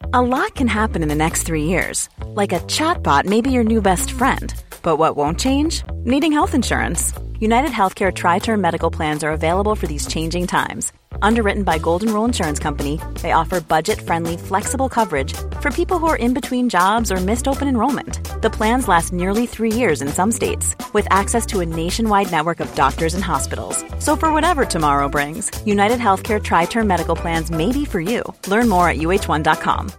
A lot can happen in the next 3 years. Like a chatbot may be your new best friend. But what won't change? Needing health insurance. United Healthcare Tri-Term Medical Plans are available for these changing times. Underwritten by Golden Rule Insurance Company, they offer budget-friendly, flexible coverage for people who are in between jobs or missed open enrollment. The plans last nearly 3 years in some states, with access to a nationwide network of doctors and hospitals. So for whatever tomorrow brings, United Healthcare Tri-Term Medical Plans may be for you. Learn more at uh1.com.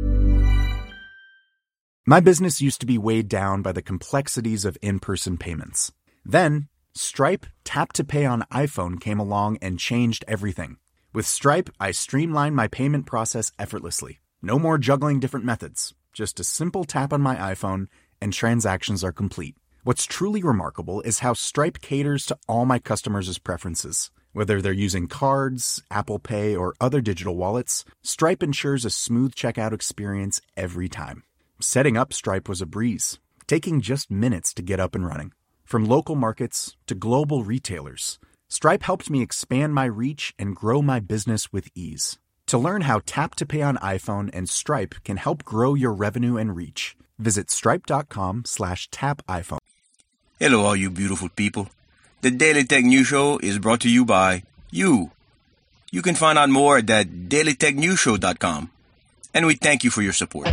My business used to be weighed down by the complexities of in-person payments. Then, Stripe Tap to Pay on iPhone came along and changed everything. With Stripe, I streamlined my payment process effortlessly. No more juggling different methods. Just a simple tap on my iPhone and transactions are complete. What's truly remarkable is how Stripe caters to all my customers' preferences. Whether they're using cards, Apple Pay, or other digital wallets, Stripe ensures a smooth checkout experience every time. Setting up Stripe was a breeze, taking just minutes to get up and running. From local markets to global retailers, Stripe helped me expand my reach and grow my business with ease. To learn how Tap to Pay on iPhone and Stripe can help grow your revenue and reach, visit stripe.com/tapiphone. Hello, all you beautiful people. The Daily Tech News Show is brought to you by you. You can find out more at dailytechnewsshow.com. And we thank you for your support.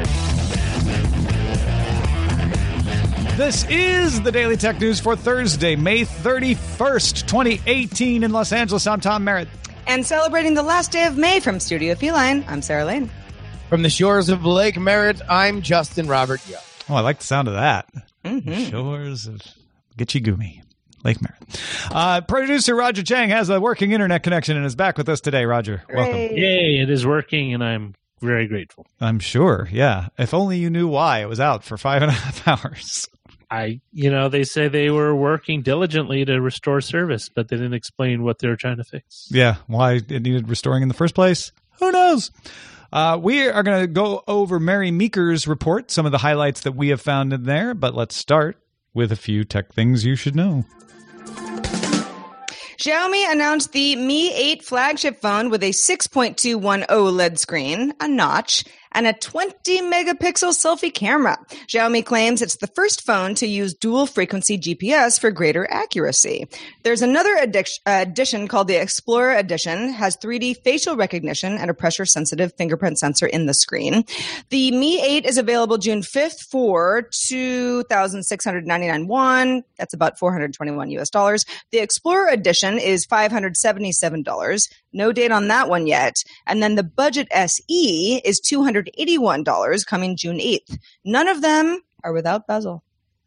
This is the Daily Tech News for Thursday, May 31st, 2018 in Los Angeles. I'm Tom Merritt. And celebrating the last day of May from Studio Feline, I'm Sarah Lane. From the shores of Lake Merritt, I'm Justin Robert Young. Oh, I like the sound of that. Mm-hmm. Shores of Gitchigumi, Lake Merritt. Producer Roger Chang has a working internet connection and is back with us today. Roger, welcome. Yay, it is working, and I'm very grateful. I'm sure, yeah. If only you knew why it was out for 5.5 hours. They say they were working diligently to restore service, but they didn't explain what they were trying to fix. Yeah, why it needed restoring in the first place? Who knows? We are going to go over Mary Meeker's report, some of the highlights that we have found in there, but let's start with a few tech things you should know. Xiaomi announced the Mi 8 flagship phone with a 6.21 OLED screen, a notch, and a 20-megapixel selfie camera. Xiaomi claims it's the first phone to use dual-frequency GPS for greater accuracy. There's another edition called the Explorer Edition, has 3D facial recognition and a pressure-sensitive fingerprint sensor in the screen. The Mi 8 is available June 5th for 2,699 won. That's about $421 US. The Explorer Edition is $577. No date on that one yet. And then the Budget SE is $281 coming June 8th. None of them are without bezel.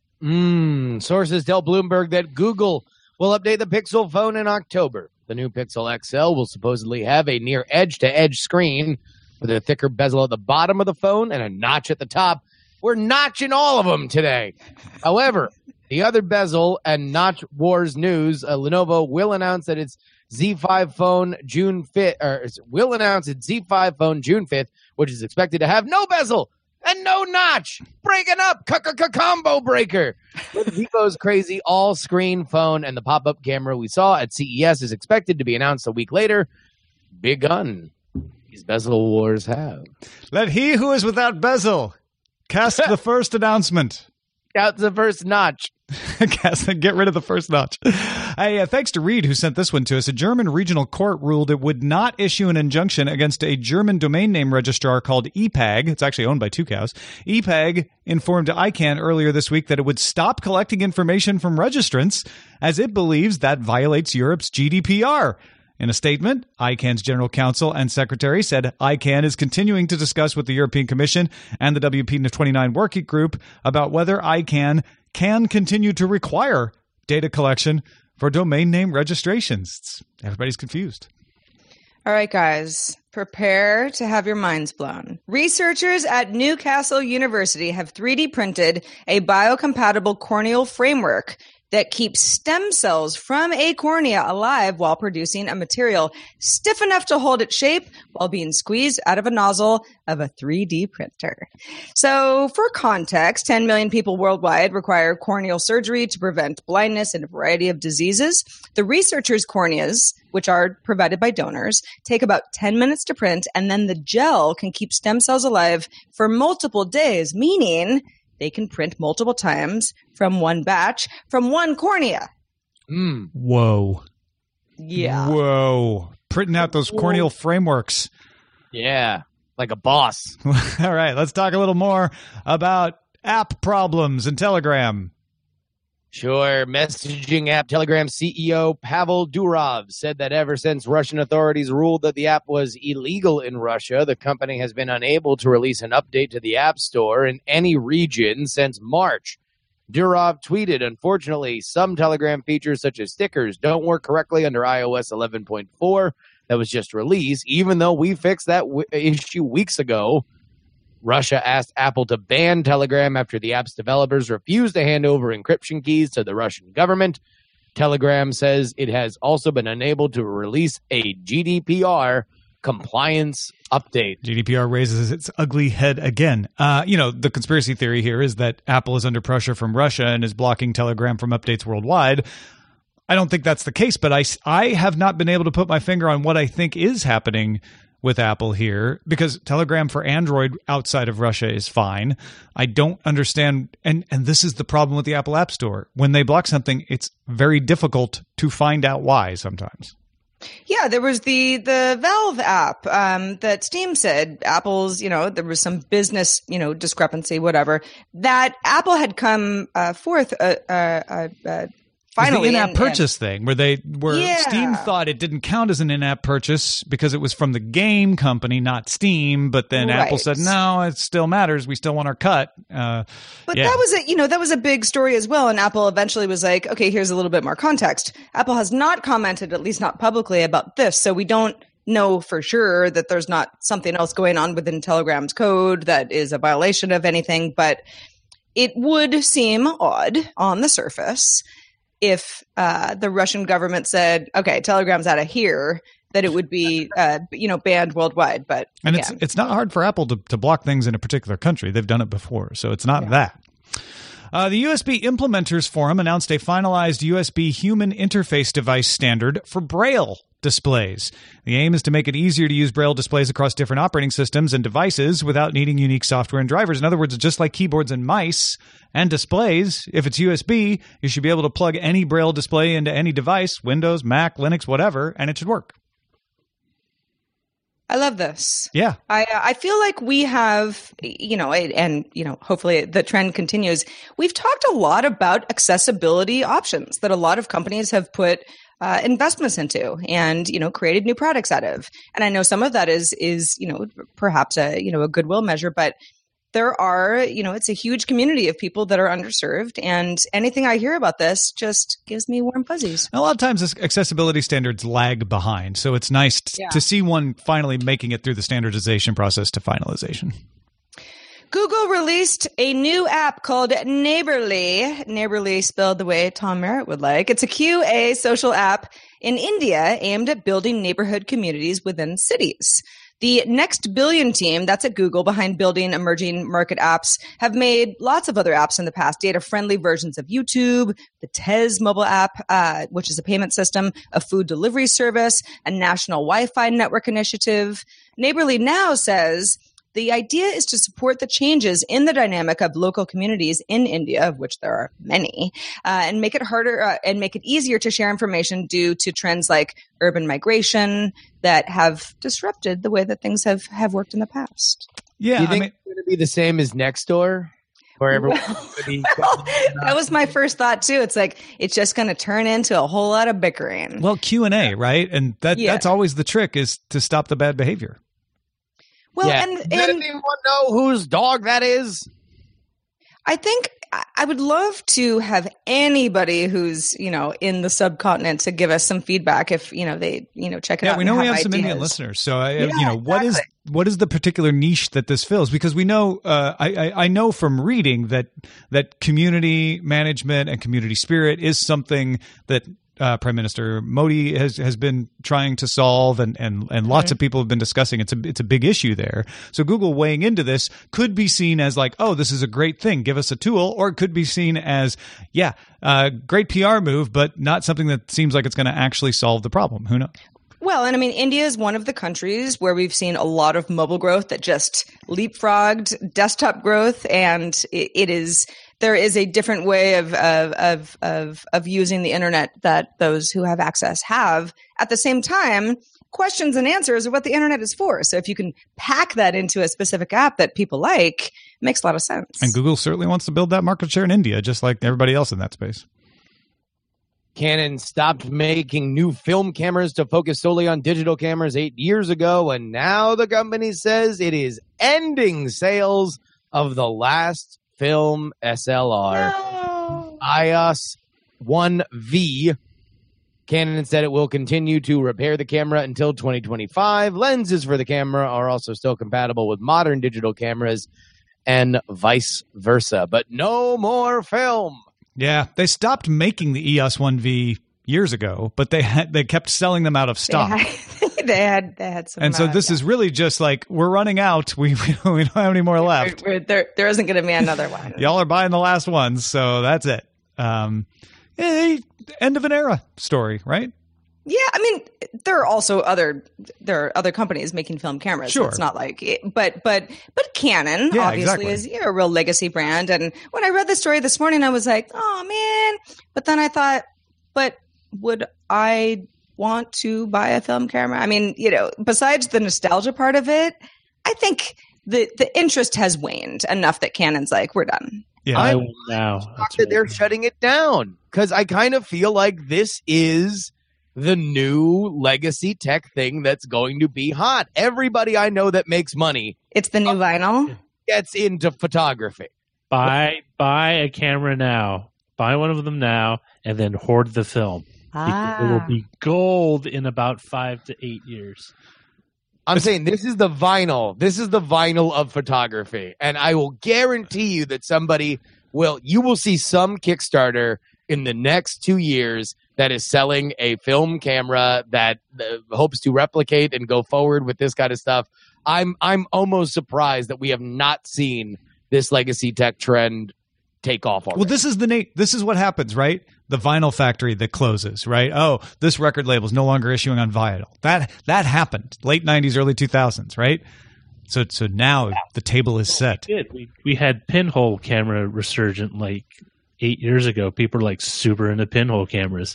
Sources tell Bloomberg that Google will update the Pixel phone in October. The new Pixel XL will supposedly have a near edge-to-edge screen with a thicker bezel at the bottom of the phone and a notch at the top. We're notching all of them today. However, the other bezel and notch wars news, Lenovo will announce that its Z5 phone June 5th, or will announce its Z5 phone June 5th, which is expected to have no bezel and no notch. Breaking up, combo breaker. With Vivo's crazy all-screen phone and the pop-up camera we saw at CES is expected to be announced a week later. Big gun. These bezel wars have. Let he who is without bezel cast the first announcement. Out the first notch. Get rid of the first notch. Hey, thanks to Reed, who sent this one to us. A German regional court ruled it would not issue an injunction against a German domain name registrar called ePag. It's actually owned by Tucows. ePag informed ICANN earlier this week that it would stop collecting information from registrants as it believes that violates Europe's GDPR. In a statement, ICANN's general counsel and secretary said ICANN is continuing to discuss with the European Commission and the WP29 working group about whether ICANN can continue to require data collection for domain name registrations. Everybody's confused. All right, guys, prepare to have your minds blown. Researchers at Newcastle University have 3D printed a biocompatible corneal framework that keeps stem cells from a cornea alive while producing a material stiff enough to hold its shape while being squeezed out of a nozzle of a 3D printer. So, for context, 10 million people worldwide require corneal surgery to prevent blindness and a variety of diseases. The researchers' corneas, which are provided by donors, take about 10 minutes to print, and then the gel can keep stem cells alive for multiple days, meaning they can print multiple times from one batch from one cornea. Whoa. Yeah. Whoa. Printing out those corneal frameworks. Yeah, like a boss. All right, let's talk a little more about app problems in Telegram. Sure. Messaging app Telegram CEO Pavel Durov said that ever since Russian authorities ruled that the app was illegal in Russia, the company has been unable to release an update to the App Store in any region since March. Durov tweeted, "Unfortunately, some Telegram features such as stickers don't work correctly under iOS 11.4 that was just released, even though we fixed that issue weeks ago." Russia asked Apple to ban Telegram after the app's developers refused to hand over encryption keys to the Russian government. Telegram says it has also been unable to release a GDPR compliance update. GDPR raises its ugly head again. The conspiracy theory here is that Apple is under pressure from Russia and is blocking Telegram from updates worldwide. I don't think that's the case, but I have not been able to put my finger on what I think is happening with Apple here, because Telegram for Android outside of Russia is fine. I don't understand, and this is the problem with the Apple App Store. When they block something, it's very difficult to find out why sometimes. Yeah, there was the Valve app that Steam said Apple's, there was some business, discrepancy, whatever, that Apple had come forth finally, the in-app purchase thing where Yeah. Steam thought it didn't count as an in-app purchase because it was from the game company, not Steam. But then Apple said, no, it still matters. We still want our cut. That was a big story as well. And Apple eventually was like, okay, here's a little bit more context. Apple has not commented, at least not publicly, about this. So we don't know for sure that there's not something else going on within Telegram's code that is a violation of anything. But it would seem odd on the surface if the Russian government said, okay, Telegram's out of here, that it would be, banned worldwide. But and it's not hard for Apple to block things in a particular country. They've done it before, so it's not that. The USB Implementers Forum announced a finalized USB human interface device standard for Braille displays. The aim is to make it easier to use Braille displays across different operating systems and devices without needing unique software and drivers. In other words, just like keyboards and mice and displays, if it's USB, you should be able to plug any Braille display into any device, Windows, Mac, Linux, whatever, and it should work. I love this. Yeah. I feel like we have, hopefully the trend continues. We've talked a lot about accessibility options that a lot of companies have put investments into and, created new products out of. And I know some of that is perhaps a goodwill measure, but there are, it's a huge community of people that are underserved, and anything I hear about this just gives me warm fuzzies. A lot of times accessibility standards lag behind, so it's nice to see one finally making it through the standardization process to finalization. Google released a new app called Neighborly. Neighborly spelled the way Tom Merritt would like. It's a QA social app in India aimed at building neighborhood communities within cities. The Next Billion team, that's at Google, behind building emerging market apps, have made lots of other apps in the past, data-friendly versions of YouTube, the Tez mobile app, which is a payment system, a food delivery service, a national Wi-Fi network initiative. Neighborly now says the idea is to support the changes in the dynamic of local communities in India, of which there are many, and make it harder and make it easier to share information due to trends like urban migration that have disrupted the way that things have worked in the past. Yeah, do you think it's going to be the same as Nextdoor? Where everyone that was my first thought too. It's like it's just going to turn into a whole lot of bickering. Well, Q&A, right? And that's always the trick, is to stop the bad behavior. Well, and does anyone know whose dog that is? I think I would love to have anybody who's, in the subcontinent to give us some feedback if, they, check it out. Yeah, we know we have some ideas. Indian listeners. So, exactly. what is the particular niche that this fills? Because we know, I know from reading that community management and community spirit is something that Prime Minister Modi has been trying to solve, and lots of people have been discussing. It's a big issue there. So Google weighing into this could be seen as like, oh, this is a great thing, give us a tool, or it could be seen as, great PR move, but not something that seems like it's going to actually solve the problem. Who knows? Well, and I mean, India is one of the countries where we've seen a lot of mobile growth that just leapfrogged desktop growth, and there is a different way of using the internet that those who have access have. At the same time, questions and answers are what the internet is for. So if you can pack that into a specific app that people like, it makes a lot of sense. And Google certainly wants to build that market share in India, just like everybody else in that space. Canon stopped making new film cameras to focus solely on digital cameras 8 years ago, and now the company says it is ending sales of the last film SLR, EOS 1V. Canon said it will continue to repair the camera until 2025. Lenses for the camera are also still compatible with modern digital cameras and vice versa, but no more film. Yeah, they stopped making the EOS 1V years ago, but they kept selling them out of stock. They had some. And so this is really just like, we're running out. We don't have any more left. There isn't going to be another one. Y'all are buying the last ones, so that's it. End of an era story, right? Yeah, I mean, there are other companies making film cameras. Sure. So it's not like but Canon obviously is a real legacy brand. And when I read the story this morning, I was like, oh man. But then I thought, but would I want to buy a film camera? I mean, besides the nostalgia part of it, I think the interest has waned enough that Canon's like, we're done. Yeah, they're shutting it down, because I kind of feel like this is the new legacy tech thing that's going to be hot. Everybody I know that makes money, it's the new vinyl, gets into photography. Buy a camera now. Buy one of them now, and then hoard the film. It will be gold in about 5 to 8 years. I'm saying this is the vinyl. This is the vinyl of photography. And I will guarantee you that you will see some Kickstarter in the next 2 years that is selling a film camera that hopes to replicate and go forward with this kind of stuff. I'm almost surprised that we have not seen this legacy tech trend take off already. Well, this is what happens, right? The vinyl factory that closes, right? Oh, this record label is no longer issuing on vinyl. That happened late 90s, early 2000s, right? So now the table is set. We had pinhole camera resurgent like 8 years ago. People are like super into pinhole cameras.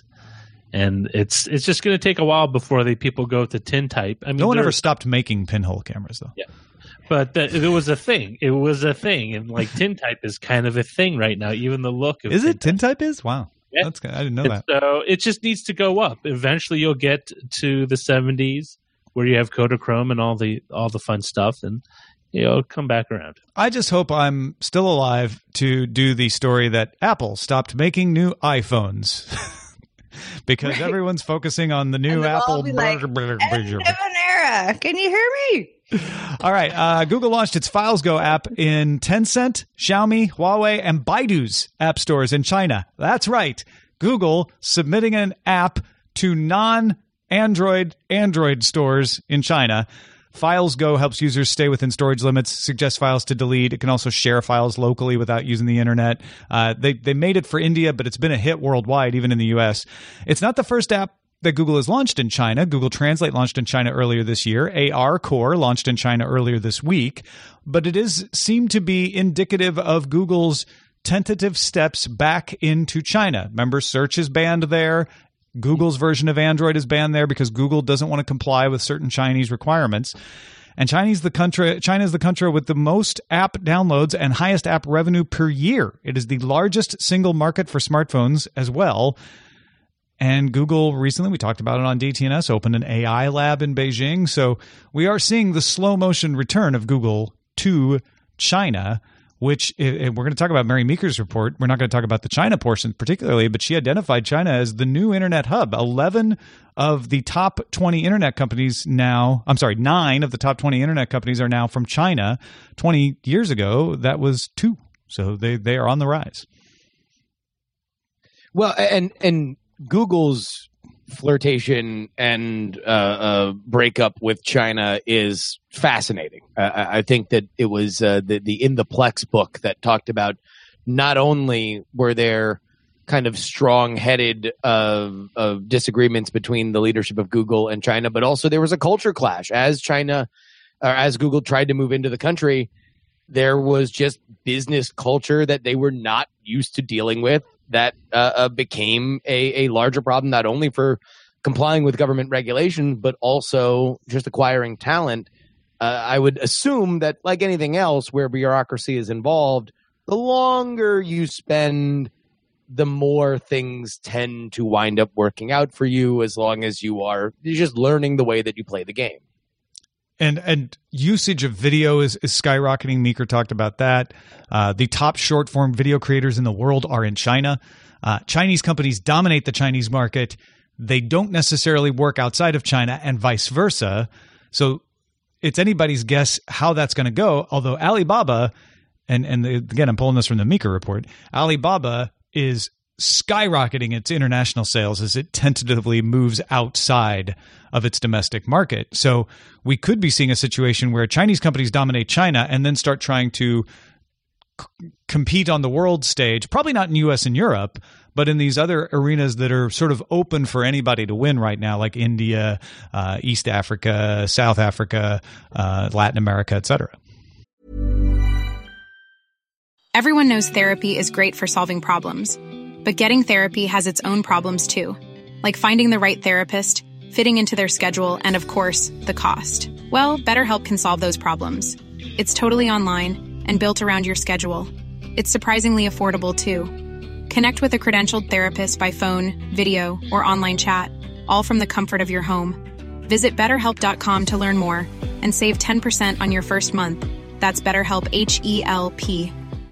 And it's just going to take a while before people go to tintype. I mean, no one ever stopped making pinhole cameras, though. Yeah. But it was a thing. It was a thing. And like tintype is kind of a thing right now, even the look of Is it? Tintype is? Wow. Yeah. That's good. I didn't know that. So it just needs to go up. Eventually you'll get to the 70s where you have Kodachrome and all the fun stuff, and come back around. I just hope I'm still alive to do the story that Apple stopped making new iPhones. Because everyone's focusing on the new Apple. End of an era. Can you hear me? All right. Google launched its Files Go app in Tencent, Xiaomi, Huawei, and Baidu's app stores in China. That's right. Google submitting an app to non-Android stores in China. Files Go helps users stay within storage limits, suggests files to delete. It can also share files locally without using the internet. They made it for India, but it's been a hit worldwide, even in the US. It's not the first app that Google has launched in China. Google Translate launched in China earlier this year. AR Core launched in China earlier this week. But it seemed to be indicative of Google's tentative steps back into China. Remember, search is banned there. Google's version of Android is banned there because Google doesn't want to comply with certain Chinese requirements. And China is the country with the most app downloads and highest app revenue per year. It is the largest single market for smartphones as well. And Google recently, we talked about it on DTNS, opened an AI lab in Beijing. So we are seeing the slow motion return of Google to China, which we're going to talk about Mary Meeker's report. We're not going to talk about the China portion particularly, but she identified China as the new internet hub. 11 of the top 20 internet companies now, 9 of the top 20 internet companies are now from China. 20 years ago, that was 2. So they are on the rise. Well, and Google's flirtation and breakup with China is fascinating. I think that it was the In the Plex book that talked about not only were there kind of strong-headed of disagreements between the leadership of Google and China, but also there was a culture clash. As Google tried to move into the country, there was just business culture that they were not used to dealing with that became a larger problem, not only for complying with government regulation, but also just acquiring talent. I would assume that, like anything else where bureaucracy is involved, the longer you spend, the more things tend to wind up working out for you, as long as you're just learning the way that you play the game. And usage of video is skyrocketing. Meeker talked about that. The top short form video creators in the world are in China. Chinese companies dominate the Chinese market. They don't necessarily work outside of China and vice versa. So it's anybody's guess how that's going to go. Although Alibaba, and again, I'm pulling this from the Meeker report, Alibaba is skyrocketing its international sales as it tentatively moves outside of its domestic market. So we could be seeing a situation where Chinese companies dominate China and then start trying to compete on the world stage, probably not in US and Europe, but in these other arenas that are sort of open for anybody to win right now, like India, East Africa, South Africa, Latin America, etc. Everyone knows therapy is great for solving problems. But getting therapy has its own problems too, like finding the right therapist, fitting into their schedule, and of course, the cost. Well, BetterHelp can solve those problems. It's totally online and built around your schedule. It's surprisingly affordable too. Connect with a credentialed therapist by phone, video, or online chat, all from the comfort of your home. Visit BetterHelp.com to learn more and save 10% on your first month. That's BetterHelp, H-E-L-P.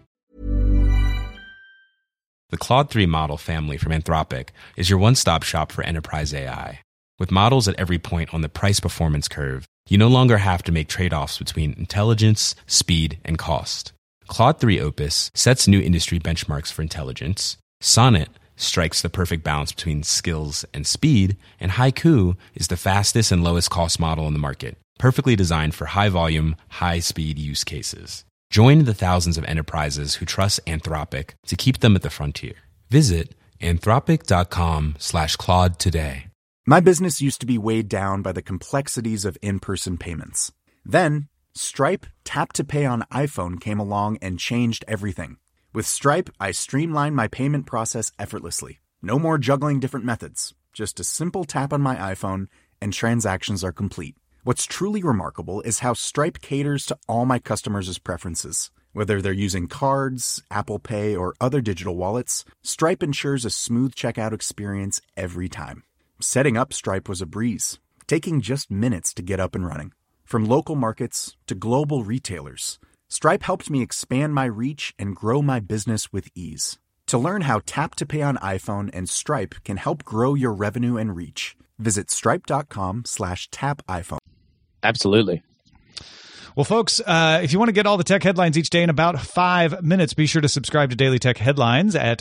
The Claude 3 model family from Anthropic is your one-stop shop for enterprise AI. With models at every point on the price-performance curve, you no longer have to make trade-offs between intelligence, speed, and cost. Claude 3 Opus sets new industry benchmarks for intelligence, Sonnet strikes the perfect balance between skills and speed, and Haiku is the fastest and lowest cost model in the market, perfectly designed for high-volume, high-speed use cases. Join the thousands of enterprises who trust Anthropic to keep them at the frontier. Visit anthropic.com/Claude today. My business used to be weighed down by the complexities of in-person payments. Then, Stripe Tap to Pay on iPhone came along and changed everything. With Stripe, I streamlined my payment process effortlessly. No more juggling different methods. Just a simple tap on my iPhone and transactions are complete. What's truly remarkable is how Stripe caters to all my customers' preferences. Whether they're using cards, Apple Pay, or other digital wallets, Stripe ensures a smooth checkout experience every time. Setting up Stripe was a breeze, taking just minutes to get up and running. From local markets to global retailers, Stripe helped me expand my reach and grow my business with ease. To learn how Tap to Pay on iPhone and Stripe can help grow your revenue and reach, visit stripe.com/tapiphone. Absolutely. Well, folks, if you want to get all the tech headlines each day in about 5 minutes, be sure to subscribe to Daily Tech Headlines at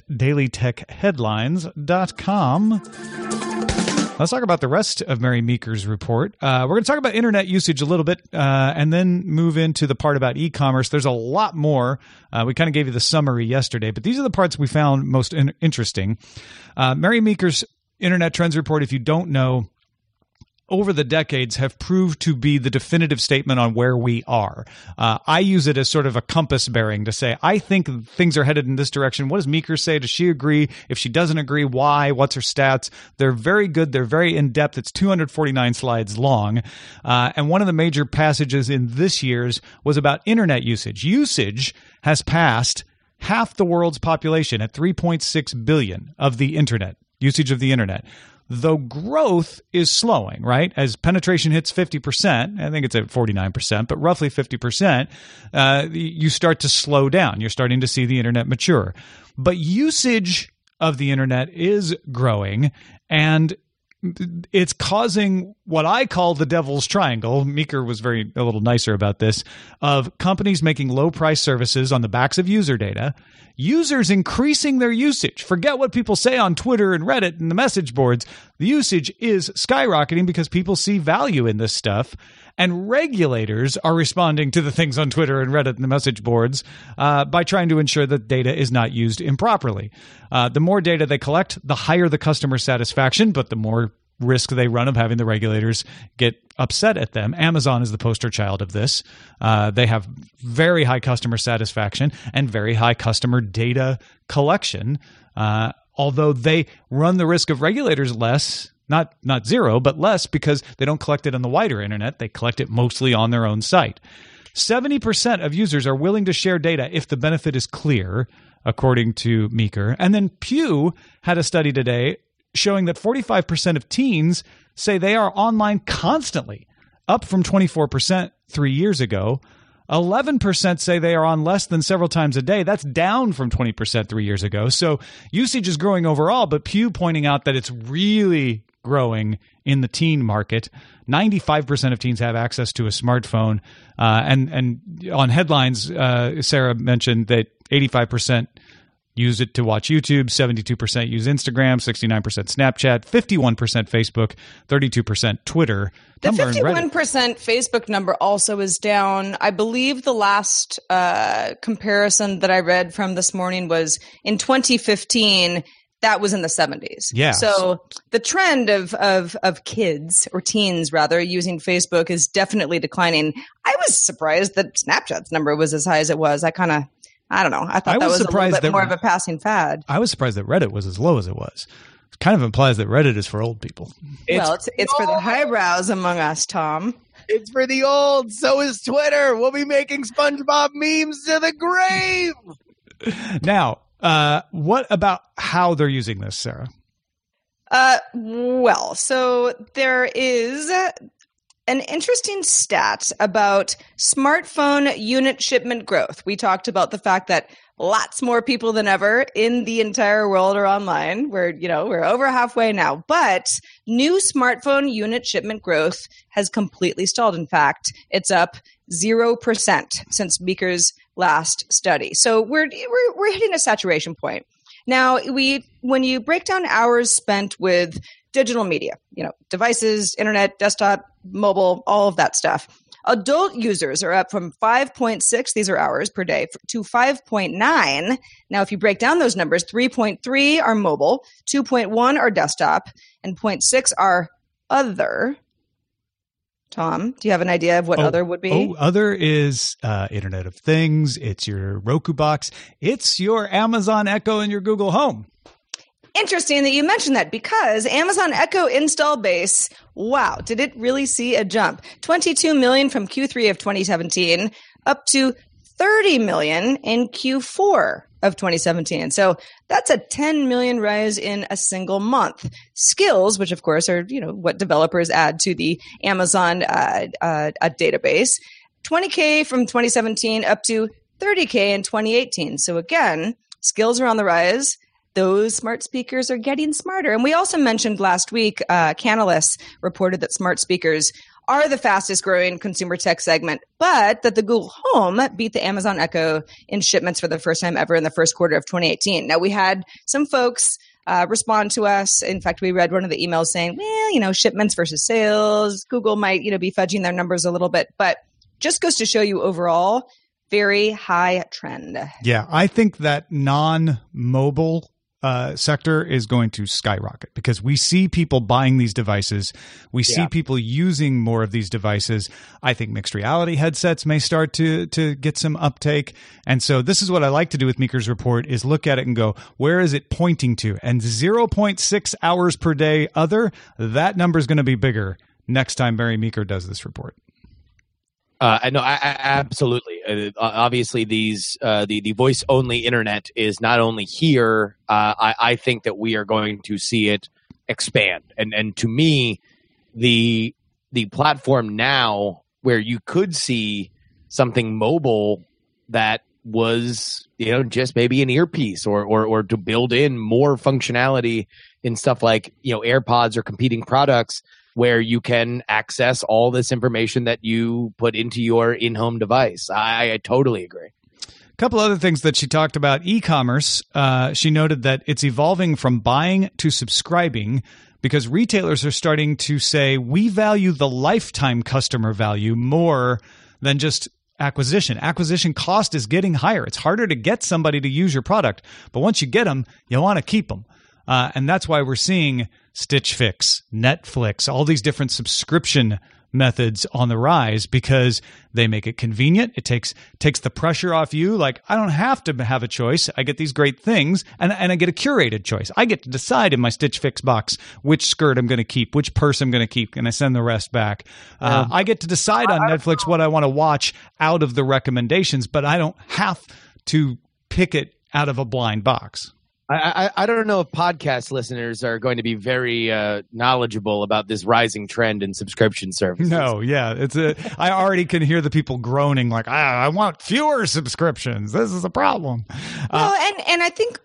dailytechheadlines.com. Let's talk about the rest of Mary Meeker's report. We're going to talk about internet usage a little bit and then move into the part about e-commerce. There's a lot more. We kind of gave you the summary yesterday, but these are the parts we found most interesting. Mary Meeker's Internet Trends Report, if you don't know, over the decades have proved to be the definitive statement on where we are. I use it as sort of a compass bearing to say, I think things are headed in this direction. What does Meeker say? Does she agree? If she doesn't agree, why? What's her stats? They're very good. They're very in-depth. It's 249 slides long. And one of the major passages in this year's was about internet usage. Usage has passed half the world's population at 3.6 billion of the internet. Usage of the internet. though growth is slowing, right? As penetration hits 50%, I think it's at 49%, but roughly 50%, you start to slow down. You're starting to see the internet mature. But usage of the internet is growing, and it's causing what I call the devil's triangle. Meeker was a little nicer about this, of companies making low-price services on the backs of user data, users increasing their usage. Forget what people say on Twitter and Reddit and the message boards. The usage is skyrocketing because people see value in this stuff, and regulators are responding to the things on Twitter and Reddit and the message boards by trying to ensure that data is not used improperly. The more data they collect, the higher the customer satisfaction, but the more risk they run of having the regulators get upset at them. Amazon is the poster child of this. They have very high customer satisfaction and very high customer data collection, although they run the risk of regulators less. Not zero, but less, because they don't collect it on the wider internet. They collect it mostly on their own site. 70% of users are willing to share data if the benefit is clear, according to Meeker. And then Pew had a study today showing that 45% of teens say they are online constantly, up from 24% 3 years ago. 11% say they are on less than several times a day. That's down from 20% 3 years ago. So usage is growing overall, but Pew pointing out that it's really growing in the teen market. 95% of teens have access to a smartphone. And on headlines, Sarah mentioned that 85% use it to watch YouTube, 72% use Instagram, 69% Snapchat, 51% Facebook, 32% Twitter. The 51% Facebook number also is down. I believe the last comparison that I read from this morning was in 2015. That was in the 70s. Yeah. So the trend of kids, or teens rather, using Facebook is definitely declining. I was surprised that Snapchat's number was as high as it was. I don't know. I thought that was a little bit more of a passing fad. I was surprised that Reddit was as low as it was. It kind of implies that Reddit is for old people. It's for the highbrows among us, Tom. It's for the old. So is Twitter. We'll be making SpongeBob memes to the grave. Now, what about how they're using this, Sarah? So there is an interesting stat about smartphone unit shipment growth. We talked about the fact that lots more people than ever in the entire world are online. We're over halfway now, but new smartphone unit shipment growth has completely stalled. In fact, it's up 0% since Meeker's last study. So we're hitting a saturation point. Now, when you break down hours spent with digital media, devices, internet, desktop, mobile, all of that stuff, adult users are up from 5.6, these are hours per day, to 5.9. Now, if you break down those numbers, 3.3 are mobile, 2.1 are desktop, and 0.6 are other. Tom, do you have an idea of what other would be? Other is Internet of Things. It's your Roku box. It's your Amazon Echo and your Google Home. Interesting that you mentioned that, because Amazon Echo install base, wow, did it really see a jump? 22 million from Q3 of 2017 up to 30 million in Q4 of 2017. So that's a 10 million rise in a single month. Skills, which of course are, what developers add to the Amazon database, 20K from 2017 up to 30K in 2018. So again, skills are on the rise. Those smart speakers are getting smarter. And we also mentioned last week, Canalys reported that smart speakers are the fastest growing consumer tech segment, but that the Google Home beat the Amazon Echo in shipments for the first time ever in the first quarter of 2018. Now, we had some folks respond to us. In fact, we read one of the emails saying, well, shipments versus sales, Google might, be fudging their numbers a little bit, but just goes to show you overall, very high trend. Yeah, I think that non-mobile sector is going to skyrocket because we see people buying these devices. We see people using more of these devices. I think mixed reality headsets may start to get some uptake. And so this is what I like to do with Meeker's report is look at it and go, where is it pointing to? And 0.6 hours per day other, that number is going to be bigger next time Barry Meeker does this report. I absolutely. Obviously, the voice-only internet is not only here. I think that we are going to see it expand. And to me, the platform now where you could see something mobile that was, just maybe an earpiece or to build in more functionality in stuff like, AirPods or competing products where you can access all this information that you put into your in-home device. I totally agree. A couple other things that she talked about. E-commerce, she noted that it's evolving from buying to subscribing because retailers are starting to say, we value the lifetime customer value more than just acquisition. Acquisition cost is getting higher. It's harder to get somebody to use your product, but once you get them, you want to keep them. And that's why we're seeing Stitch Fix, Netflix, all these different subscription methods on the rise because they make it convenient. It takes the pressure off you. Like, I don't have to have a choice. I get these great things and I get a curated choice. I get to decide in my Stitch Fix box which skirt I'm going to keep, which purse I'm going to keep, and I send the rest back. I get to decide on Netflix what I want to watch out of the recommendations, but I don't have to pick it out of a blind box. I don't know if podcast listeners are going to be very knowledgeable about this rising trend in subscription services. No, yeah. I already can hear the people groaning like, I want fewer subscriptions. This is a problem. Well, and I think,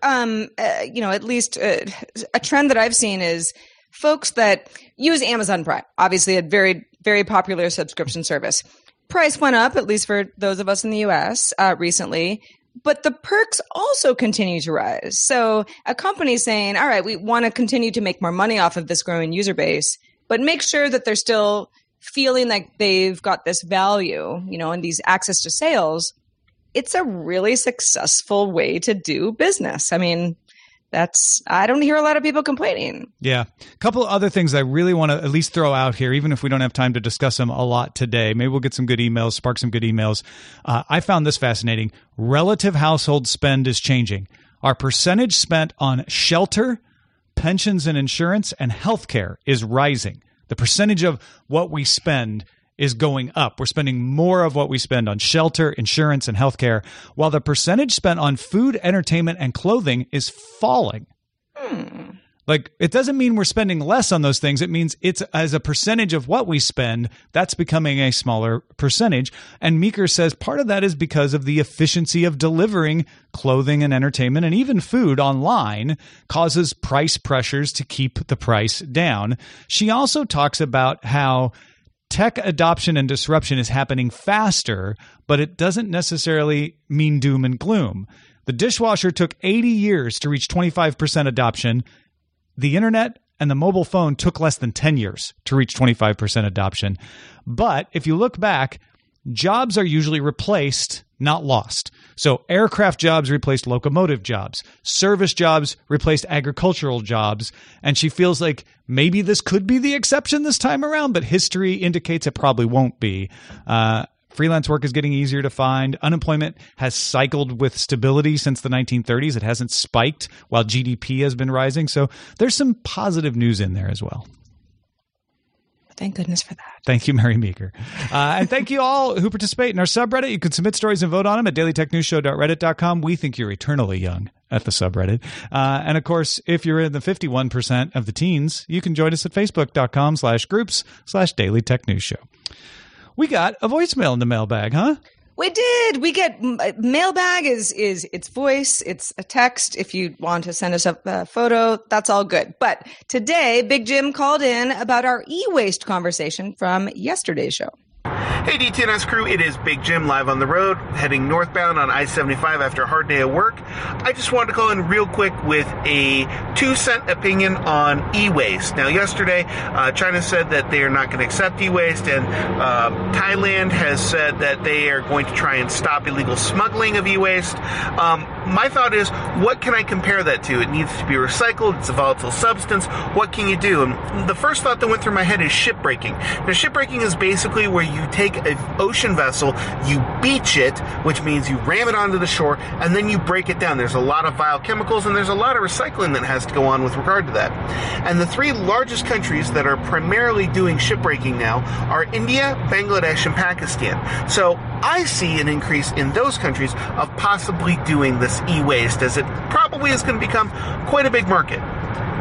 at least a trend that I've seen is folks that use Amazon Prime, obviously a very, very popular subscription service. Price went up, at least for those of us in the U.S. Recently. But the perks also continue to rise. So a company saying, all right, we want to continue to make more money off of this growing user base, but make sure that they're still feeling like they've got this value, and these access to sales. It's a really successful way to do business. I mean, I don't hear a lot of people complaining. Yeah. A couple of other things I really want to at least throw out here, even if we don't have time to discuss them a lot today. Maybe we'll get some good emails, spark some good emails. I found this fascinating. Relative household spend is changing. Our percentage spent on shelter, pensions and insurance, and healthcare is rising. The percentage of what we spend is going up. We're spending more of what we spend on shelter, insurance, and healthcare, while the percentage spent on food, entertainment, and clothing is falling. Like, it doesn't mean we're spending less on those things. It means it's as a percentage of what we spend, that's becoming a smaller percentage. And Meeker says part of that is because of the efficiency of delivering clothing and entertainment and even food online causes price pressures to keep the price down. She also talks about how tech adoption and disruption is happening faster, but it doesn't necessarily mean doom and gloom. The dishwasher took 80 years to reach 25% adoption. The internet and the mobile phone took less than 10 years to reach 25% adoption. But if you look back, jobs are usually replaced, not lost. So aircraft jobs replaced locomotive jobs. Service jobs replaced agricultural jobs. And she feels like maybe this could be the exception this time around, but history indicates it probably won't be. Freelance work is getting easier to find. Unemployment has cycled with stability since the 1930s. It hasn't spiked while GDP has been rising. So there's some positive news in there as well. Thank goodness for that. Thank you, Mary Meeker. And thank you all who participate in our subreddit. You can submit stories and vote on them at dailytechnewsshow.reddit.com. We think you're eternally young at the subreddit. And of course, if you're in the 51% of the teens, you can join us at facebook.com/groups/dailytechnewsshow. We got a voicemail in the mailbag, huh? We did. We get mailbag is it's voice, it's a text. If you want to send us a photo, that's all good. But today, Big Jim called in about our e-waste conversation from yesterday's show. Hey DTNS crew, it is Big Jim live on the road, heading northbound on I-75 after a hard day of work. I just wanted to call in real quick with a 2-cent opinion on e-waste. Now yesterday, China said that they are not going to accept e-waste, and Thailand has said that they are going to try and stop illegal smuggling of e-waste. My thought is, what can I compare that to? It needs to be recycled, it's a volatile substance, what can you do? And the first thought that went through my head is shipbreaking. Now shipbreaking is basically where you take an ocean vessel, you beach it, which means you ram it onto the shore, and then you break it down. There's a lot of vile chemicals, and there's a lot of recycling that has to go on with regard to that. And the 3 largest countries that are primarily doing shipbreaking now are India, Bangladesh, and Pakistan. So I see an increase in those countries of possibly doing this e-waste, as it probably is going to become quite a big market.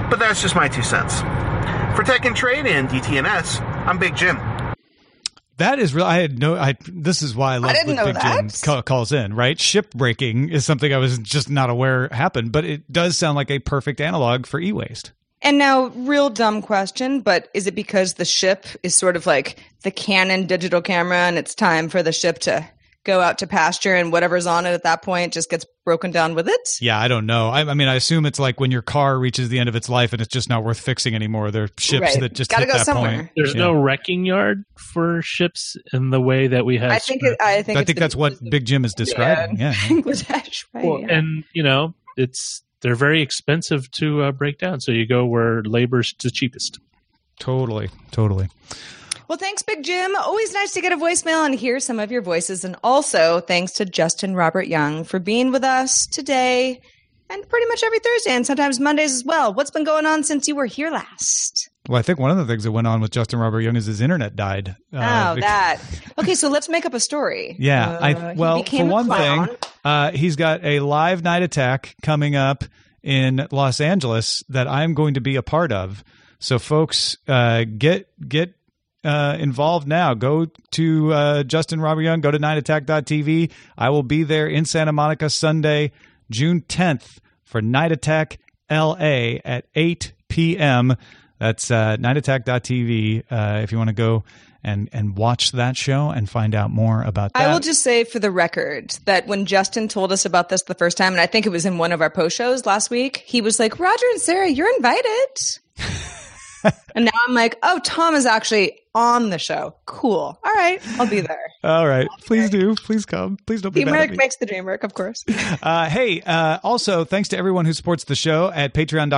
But that's just my 2 cents. For Tech and Trade and DTNS, I'm Big Jim. That is real. This is why I love didn't know Big Jim that. calls in, right? Ship breaking is something I was just not aware happened, but it does sound like a perfect analog for e-waste. And now, real dumb question, but is it because the ship is sort of like the Canon digital camera and it's time for the ship to go out to pasture and whatever's on it at that point just gets broken down with it? Yeah, I don't know. I mean, I assume it's like when your car reaches the end of its life and it's just not worth fixing anymore. There are ships that just Gotta hit go that somewhere. point. There's no wrecking yard for ships in the way that we have. I think that's what Big Jim is describing. Yeah. Bangladesh, right? Well, yeah. and they're very expensive to break down. So you go where labor's the cheapest. Totally. Well, thanks, Big Jim. Always nice to get a voicemail and hear some of your voices. And also, thanks to Justin Robert Young for being with us today and pretty much every Thursday and sometimes Mondays as well. What's been going on since you were here last? Well, I think one of the things that went on with Justin Robert Young is his internet died. That. Okay, so let's make up a story. Yeah. For one thing, he's got a live night attack coming up in Los Angeles that I'm going to be a part of. So, folks, get involved now. Go to Justin Robert Young. Go to nightattack.tv. I will be there in Santa Monica Sunday, June 10th for Night Attack LA at 8 p.m. That's nightattack.tv if you want to go and watch that show and find out more about that. I will just say for the record that when Justin told us about this the first time, and I think it was in one of our post shows last week, he was like, Roger and Sarah, you're invited. And now I'm like, oh, Tom is actually on the show. Cool. All right. I'll be there. All right. Please do. Please come. Please don't be mad at me. Teamwork makes the dream work, of course. Also, thanks to everyone who supports the show at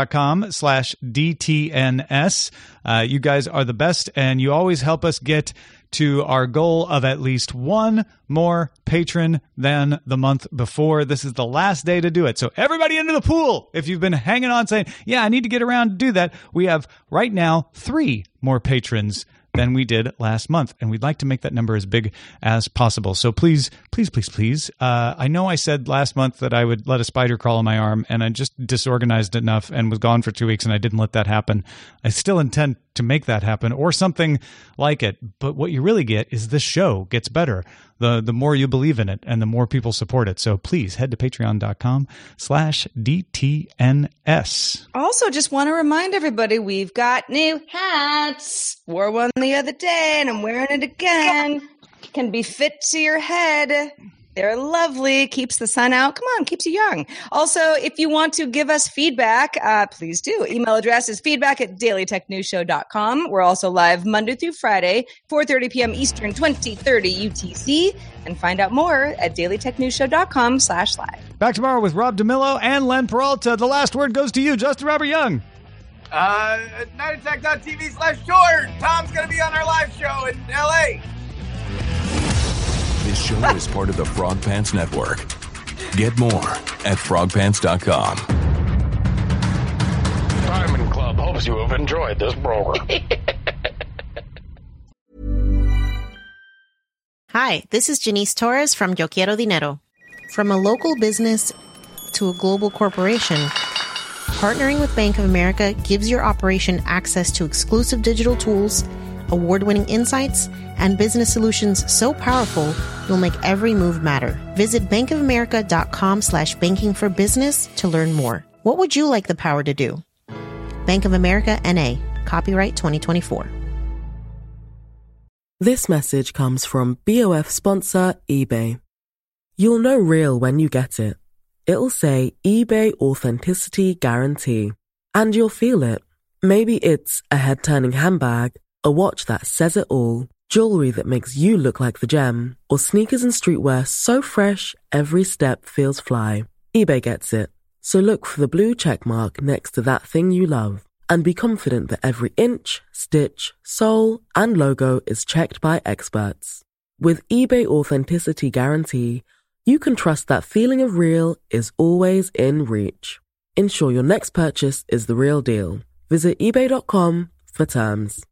patreon.com/DTNS. You guys are the best, and you always help us get to our goal of at least one more patron than the month before. This is the last day to do it. So everybody into the pool. If you've been hanging on saying, yeah, I need to get around to do that, we have right now 3 more patrons than we did last month. And we'd like to make that number as big as possible. So please. I know I said last month that I would let a spider crawl on my arm, and I just disorganized enough and was gone for 2 weeks, and I didn't let that happen. I still intend to make that happen or something like it. But what you really get is this show gets better. The more you believe in it and the more people support it. So please head to patreon.com/DTNS. Also, just want to remind everybody, we've got new hats. Wore one the other day and I'm wearing it again. Can be fit to your head. They're lovely. Keeps the sun out. Come on, keeps you young. Also, if you want to give us feedback, please do. Email address is feedback@dailytechnewsshow.com. We're also live Monday through Friday, 4:30 p.m. Eastern, 2030 UTC. And find out more at dailytechnewsshow.com/live. Back tomorrow with Rob DeMillo and Len Peralta. The last word goes to you, Justin Robert Young. nightattack.tv/tour. Tom's going to be on our live show in LA. This show is part of the Frog Pants Network. Get more at frogpants.com. Diamond Club hopes you have enjoyed this program. Hi, this is Janice Torres from Yo Quiero Dinero. From a local business to a global corporation, partnering with Bank of America gives your operation access to exclusive digital tools, award-winning insights, and business solutions so powerful, you'll make every move matter. Visit bankofamerica.com/banking for business to learn more. What would you like the power to do? Bank of America, N.A. Copyright 2024. This message comes from BOF sponsor eBay. You'll know real when you get it. It'll say eBay Authenticity Guarantee. And you'll feel it. Maybe it's a head-turning handbag, a watch that says it all, jewelry that makes you look like the gem, or sneakers and streetwear so fresh every step feels fly. eBay gets it. So look for the blue check mark next to that thing you love and be confident that every inch, stitch, sole, and logo is checked by experts. With eBay Authenticity Guarantee, you can trust that feeling of real is always in reach. Ensure your next purchase is the real deal. Visit ebay.com for terms.